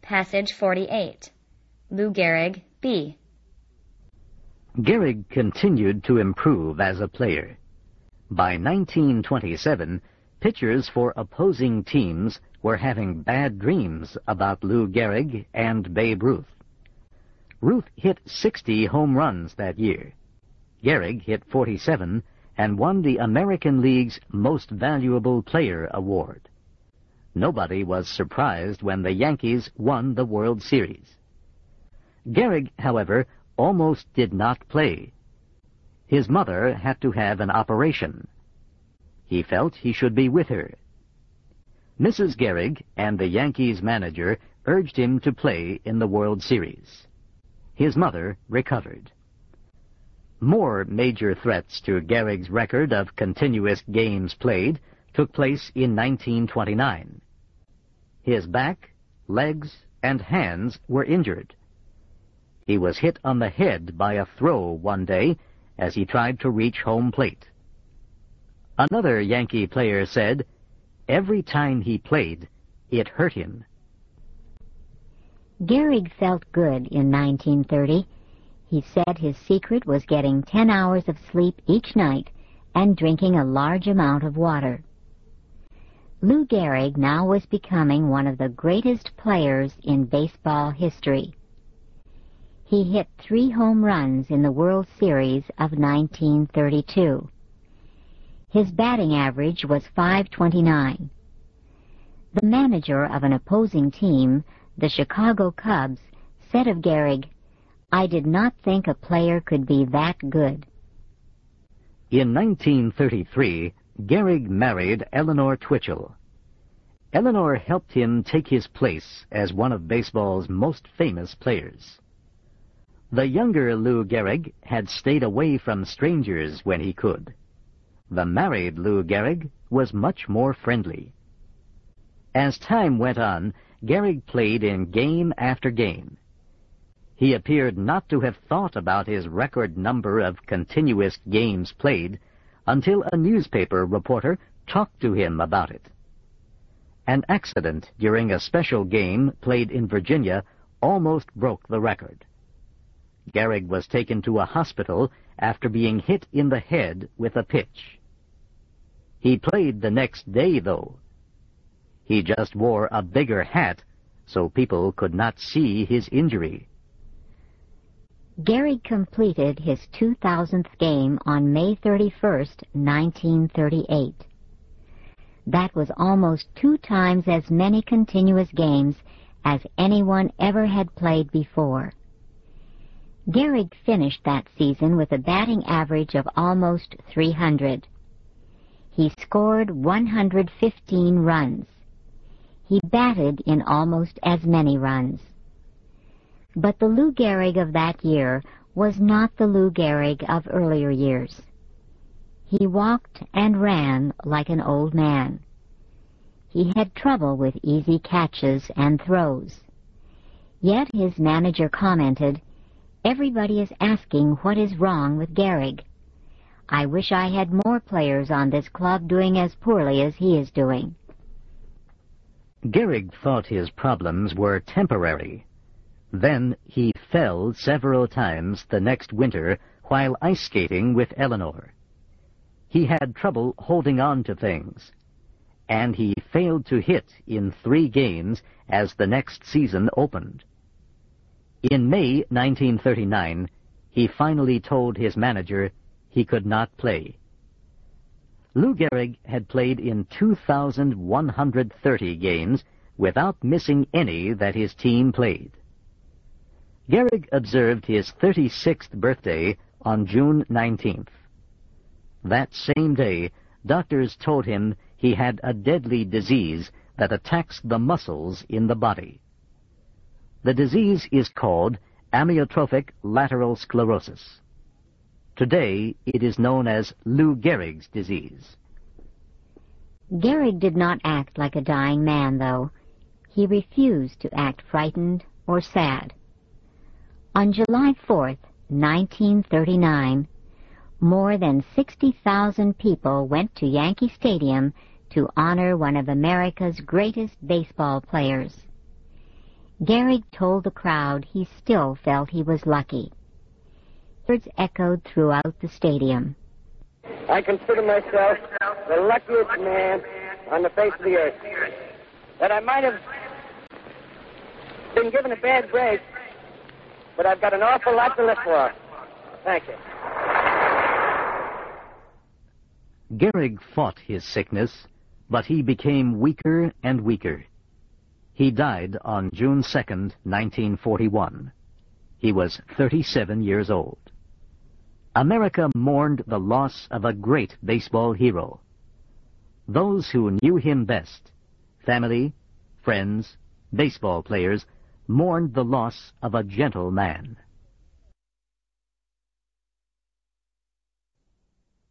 Passage 48. Lou Gehrig, B. Gehrig continued to improve as a player. By 1927, pitchers for opposing teams were having bad dreams about Lou Gehrig and Babe Ruth. Ruth hit 60 home runs that year. Gehrig hit 47 and won the American League's Most Valuable Player award. Nobody was surprised when the Yankees won the World Series. Gehrig, however, almost did not play. His mother had to have an operation. He felt he should be with her. Mrs. Gehrig and the Yankees manager urged him to play in the World Series. His mother recovered. More major threats to Gehrig's record of continuous games played took place in 1929. His back, legs, and hands were injured. He was hit on the head by a throw one day as he tried to reach home plate. Another Yankee player said, "Every time he played, it hurt him." Gehrig felt good in 1930. He said his secret was getting 10 hours of sleep each night and drinking a large amount of water. Lou Gehrig now was becoming one of the greatest players in baseball history. He hit 3 home runs in the World Series of 1932. His batting average was .529. The manager of an opposing team, the Chicago Cubs, said of Gehrig, "I did not think a player could be that good." In 1933, Gehrig married Eleanor Twitchell. Eleanor helped him take his place as one of baseball's most famous players. The younger Lou Gehrig had stayed away from strangers when he could. The married Lou Gehrig was much more friendly. As time went on, Gehrig played in game after game. He appeared not to have thought about his record number of continuous games played until a newspaper reporter talked to him about it. An accident during a special game played in Virginia almost broke the record. Gehrig was taken to a hospital after being hit in the head with a pitch. He played the next day, though. He just wore a bigger hat so people could not see his injury. Gehrig completed his 2000th game on May 31st, 1938. That was almost 2 times as many continuous games as anyone ever had played before. Gehrig finished that season with a batting average of almost 300. He scored 115 runs. He batted in almost as many runs. But the Lou Gehrig of that year was not the Lou Gehrig of earlier years. He walked and ran like an old man. He had trouble with easy catches and throws. Yet his manager commented, "Everybody is asking what is wrong with Gehrig. I wish I had more players on this club doing as poorly as he is doing." Gehrig thought his problems were temporary. Then he fell several times the next winter while ice skating with Eleanor. He had trouble holding on to things, and he failed to hit in 3 games as the next season opened. In May 1939, he finally told his manager he could not play. Lou Gehrig had played in 2,130 games without missing any that his team played. Gehrig observed his 36th birthday on June 19th. That same day, doctors told him he had a deadly disease that attacks the muscles in the body. The disease is called amyotrophic lateral sclerosis. Today, it is known as Lou Gehrig's disease. Gehrig did not act like a dying man, though. He refused to act frightened or sad. On July 4th, 1939, more than 60,000 people went to Yankee Stadium to honor one of America's greatest baseball players. Gehrig told the crowd he still felt he was lucky. Words echoed throughout the stadium. I consider myself the luckiest man on the face of the earth. That I might have been given a bad break, but I've got an awful lot to live for. Thank you. Gehrig fought his sickness, but he became weaker and weaker. He died on June 2nd, 1941. He was 37 years old. America mourned the loss of a great baseball hero. Those who knew him best, family, friends, baseball players, mourned the loss of a gentle man.